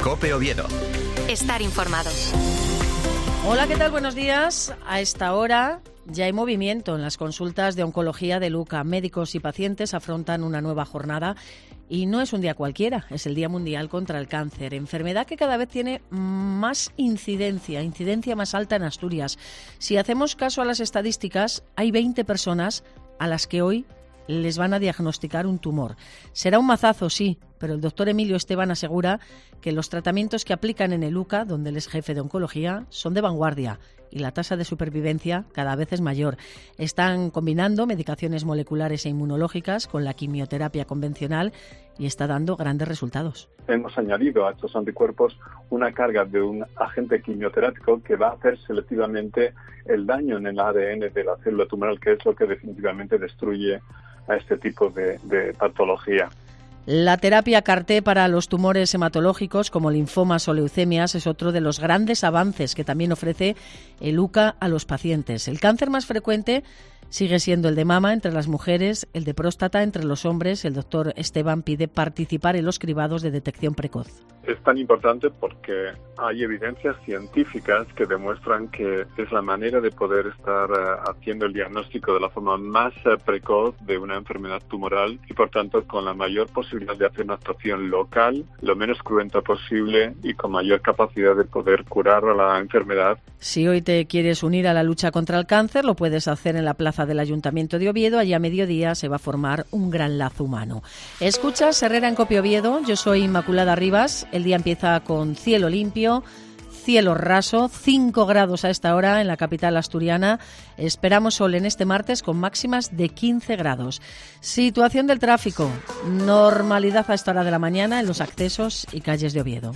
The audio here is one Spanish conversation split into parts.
COPE Oviedo. Estar informado. Hola, ¿qué tal? Buenos días. A esta hora ya hay movimiento en las consultas de oncología de Luca. Médicos y pacientes afrontan una nueva jornada y no es un día cualquiera, es el Día Mundial contra el Cáncer, enfermedad que cada vez tiene más incidencia más alta en Asturias. Si hacemos caso a las estadísticas, hay 20 personas a las que hoy les van a diagnosticar un tumor. Será un mazazo, sí, pero el doctor Emilio Esteban asegura que los tratamientos que aplican en el UCA, donde él es jefe de oncología, son de vanguardia y la tasa de supervivencia cada vez es mayor. Están combinando medicaciones moleculares e inmunológicas con la quimioterapia convencional y está dando grandes resultados. Hemos añadido a estos anticuerpos una carga de un agente quimioterápico que va a hacer selectivamente el daño en el ADN de la célula tumoral, que es lo que definitivamente destruye a este tipo de patología. La terapia CAR-T para los tumores hematológicos como linfomas o leucemias es otro de los grandes avances que también ofrece el UCA a los pacientes. El cáncer más frecuente sigue siendo el de mama entre las mujeres, el de próstata entre los hombres. El doctor Esteban pide participar en los cribados de detección precoz. Es tan importante porque hay evidencias científicas que demuestran que es la manera de poder estar haciendo el diagnóstico de la forma más precoz de una enfermedad tumoral y, por tanto, con la mayor posibilidad de hacer una actuación local, lo menos cruenta posible y con mayor capacidad de poder curar a la enfermedad. Si hoy te quieres unir a la lucha contra el cáncer, lo puedes hacer en la plaza del Ayuntamiento de Oviedo. Allí a mediodía se va a formar un gran lazo humano. Escuchas Herrera en COPE Oviedo. Yo soy Inmaculada Rivas. El día empieza con cielo limpio, cielo raso, 5 grados a esta hora en la capital asturiana. Esperamos sol en este martes con máximas de 15 grados. Situación del tráfico, normalidad a esta hora de la mañana en los accesos y calles de Oviedo.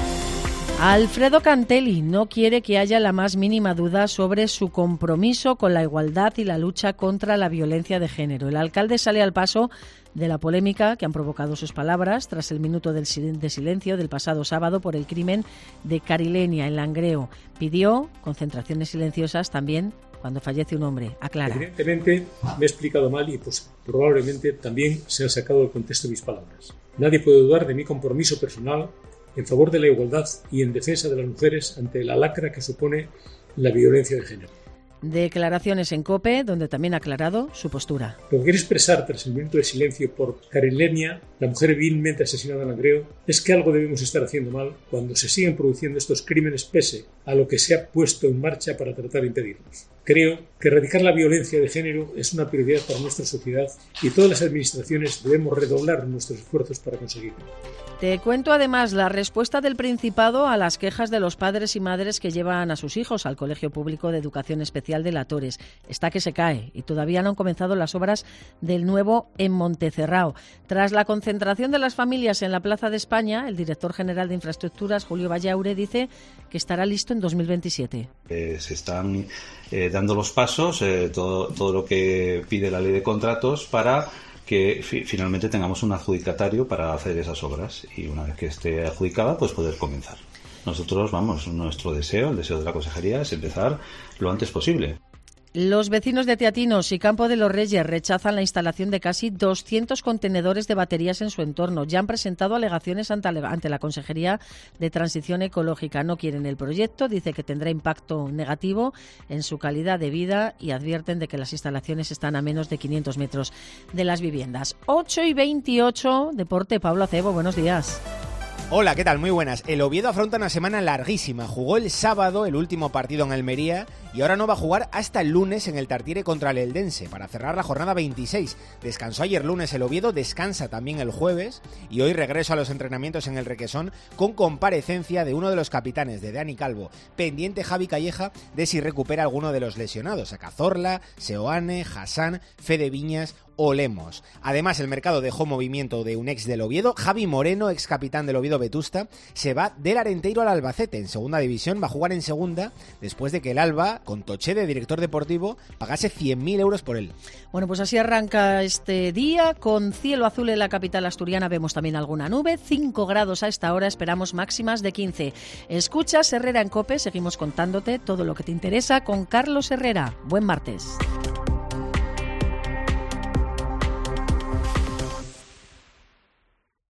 Alfredo Cantelli no quiere que haya la más mínima duda sobre su compromiso con la igualdad y la lucha contra la violencia de género. El alcalde sale al paso de la polémica que han provocado sus palabras tras el minuto de silencio del pasado sábado por el crimen de Carilenia en Langreo. Pidió concentraciones silenciosas también cuando fallece un hombre. Aclara. Evidentemente me he explicado mal y probablemente también se han sacado del contexto mis palabras. Nadie puede dudar de mi compromiso personal en favor de la igualdad y en defensa de las mujeres ante la lacra que supone la violencia de género. Declaraciones en COPE, donde también ha aclarado su postura. Lo que quiero expresar tras el minuto de silencio por Carilenia, la mujer vilmente asesinada en Langreo, es que algo debemos estar haciendo mal cuando se siguen produciendo estos crímenes pese a lo que se ha puesto en marcha para tratar de impedirlos. Creo que erradicar la violencia de género es una prioridad para nuestra sociedad y todas las administraciones debemos redoblar nuestros esfuerzos para conseguirlo. Te cuento además la respuesta del Principado a las quejas de los padres y madres que llevan a sus hijos al Colegio Público de Educación Especial de La Torres. Está que se cae y todavía no han comenzado las obras del nuevo en Montecerrao. Tras la concentración de las familias en la Plaza de España, el director general de Infraestructuras, Julio Vallaure, dice que estará listo en 2027. Se están dando los pasos, todo lo que pide la ley de contratos para que finalmente tengamos un adjudicatario para hacer esas obras y una vez que esté adjudicada pues poder comenzar. Nosotros, nuestro deseo, el deseo de la consejería es empezar lo antes posible. Los vecinos de Teatinos y Campo de los Reyes rechazan la instalación de casi 200 contenedores de baterías en su entorno. Ya han presentado alegaciones ante la Consejería de Transición Ecológica. No quieren el proyecto, dice que tendrá impacto negativo en su calidad de vida y advierten de que las instalaciones están a menos de 500 metros de las viviendas. 8:28, Deporte, Pablo Acebo, buenos días. Hola, ¿qué tal? Muy buenas. El Oviedo afronta una semana larguísima. Jugó el sábado el último partido en Almería y ahora no va a jugar hasta el lunes en el Tartiere contra el Eldense para cerrar la jornada 26. Descansó ayer lunes el Oviedo, descansa también el jueves y hoy regreso a los entrenamientos en el Requesón con comparecencia de uno de los capitanes, de Dani Calvo, pendiente Javi Calleja de si recupera alguno de los lesionados, a Cazorla, Seoane, Hassan, Fede Viñas o Lemos. Además, el mercado dejó movimiento de un ex del Oviedo. Javi Moreno, ex capitán del Oviedo Vetusta, se va del Arenteiro al Albacete. En segunda división va a jugar en segunda después de que el Alba, con Toché de director deportivo, pagase 100.000 euros por él. Bueno, pues así arranca este día con cielo azul en la capital asturiana. Vemos también alguna nube, 5 grados a esta hora, esperamos máximas de 15. Escuchas Herrera en COPE, seguimos contándote todo lo que te interesa con Carlos Herrera. Buen martes.